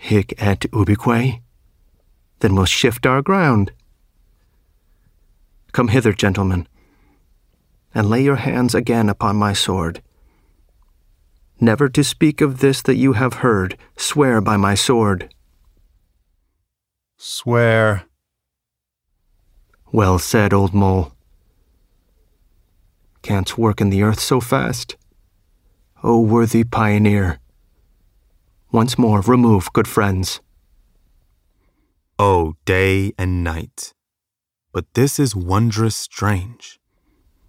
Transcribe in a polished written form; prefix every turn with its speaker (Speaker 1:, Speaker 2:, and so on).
Speaker 1: Hic et ubique? Then we'll shift our ground. Come hither, gentlemen, and lay your hands again upon my sword. Never to speak of this that you have heard, swear by my sword.
Speaker 2: Swear.
Speaker 1: Well said, old mole. Canst work in the earth so fast? O worthy pioneer. Once more remove, good friends.
Speaker 2: Oh, day and night. But this is wondrous strange.